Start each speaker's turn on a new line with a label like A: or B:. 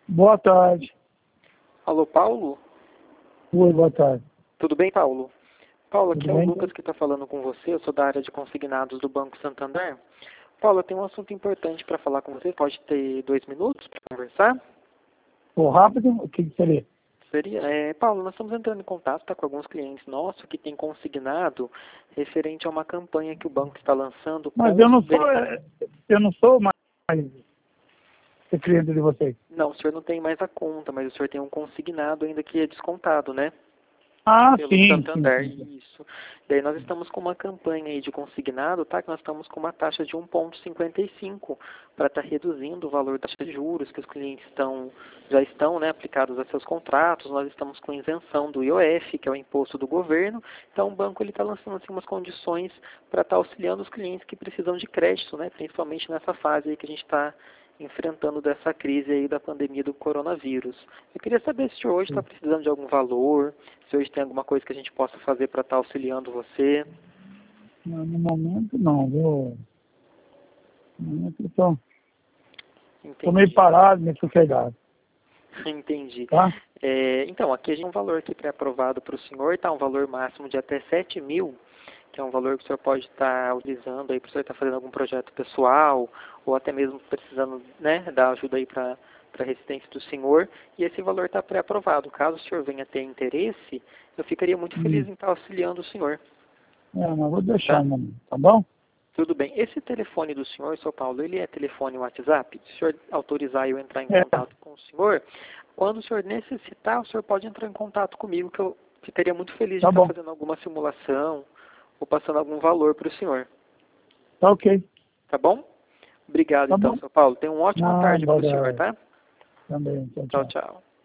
A: Boa tarde.
B: Alô, Paulo?
A: Oi, boa tarde.
B: Tudo bem, Paulo? Paulo, aqui
A: Tudo
B: é o
A: bem?
B: Lucas que está falando com você. Eu sou da área de consignados do Banco Santander. Paulo, eu tenho um assunto importante para falar com você. Pode ter 2 minutos para conversar?
A: Ô, rápido, o que seria?
B: Paulo, nós estamos entrando em contato com alguns clientes nossos que têm consignado referente a uma campanha que o banco está lançando com
A: Mas eu não sou mais ser cliente de vocês.
B: Não, o senhor não tem mais a conta, mas o senhor tem um consignado ainda que é descontado, né?
A: Ah,
B: Pelo
A: sim,
B: Santander,
A: sim.
B: isso. Daí nós estamos com uma campanha aí de consignado, tá? Que nós estamos com uma taxa de 1,55 para estar reduzindo o valor da taxa de juros que os clientes já estão, né, aplicados a seus contratos. Nós estamos com isenção do IOF, que é o imposto do governo. Então o banco ele está lançando assim umas condições para estar auxiliando os clientes que precisam de crédito, né? Principalmente nessa fase aí que a gente está enfrentando dessa crise aí da pandemia do coronavírus. Eu queria saber se o senhor hoje está precisando de algum valor, se hoje tem alguma coisa que a gente possa fazer para estar auxiliando você.
A: No momento, não, viu? No momento, estou meio
B: Entendi.
A: parado, meio sossegado,
B: Entendi.
A: tá?
B: Então, aqui a gente tem um valor aqui pré-aprovado para o senhor, tá? Um valor máximo de até 7 mil, que é um valor que o senhor pode estar utilizando aí para o senhor estar fazendo algum projeto pessoal, ou até mesmo precisando, né, dar ajuda aí para a residência do senhor, e esse valor está pré-aprovado. Caso o senhor venha ter interesse, eu ficaria muito feliz em estar auxiliando o senhor,
A: Mas vou deixar
B: tá?
A: no momento, tá bom?
B: Tudo bem. Esse telefone do senhor, seu Paulo, ele é telefone WhatsApp? Se o senhor autorizar eu entrar em
A: É,
B: contato com o senhor, quando o senhor necessitar, o senhor pode entrar em contato comigo, que eu ficaria muito feliz de
A: tá
B: estar
A: bom.
B: fazendo alguma simulação ou passando algum valor para o senhor.
A: Tá ok.
B: Tá bom? Obrigado,
A: Tá
B: então,
A: bom.
B: seu Paulo. Tenha uma ótima
A: Não,
B: tarde para o senhor,
A: bora
B: tá?
A: também. Tchau,
B: Tchau,
A: tchau.
B: tchau.